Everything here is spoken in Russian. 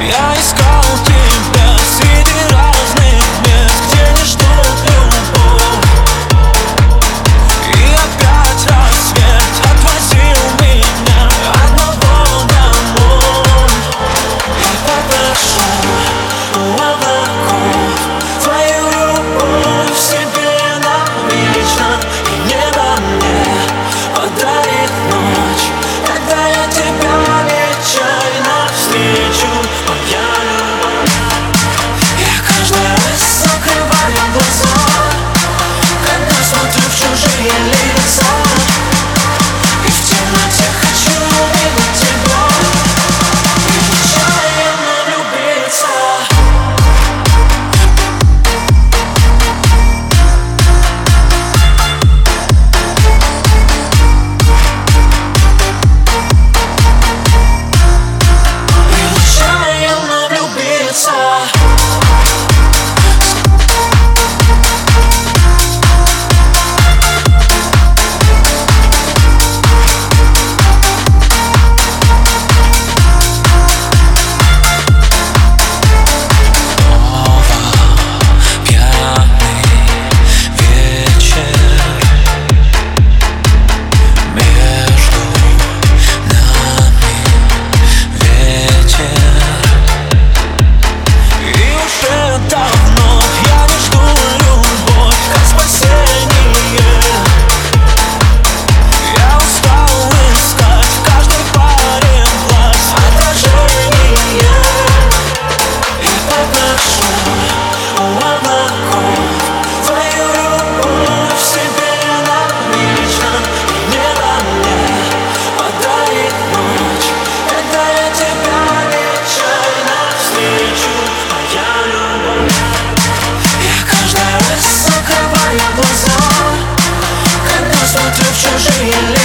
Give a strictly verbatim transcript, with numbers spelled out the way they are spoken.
Я искал тебя среди разных мест, где не ждут любовь. И опять рассвет отвозил меня одного домой. И подошел у облаков твою любовь себе навечно. И небо мне подарит ночь, когда я тебя нечаянно встречу. Моя любовь. Я каждый раз закрываю глаза, когда смотрю в чужие лица, и в темноте хочу увидеть тебя и нечаянно влюбиться. Глаза, когда смотрю в чужие лица.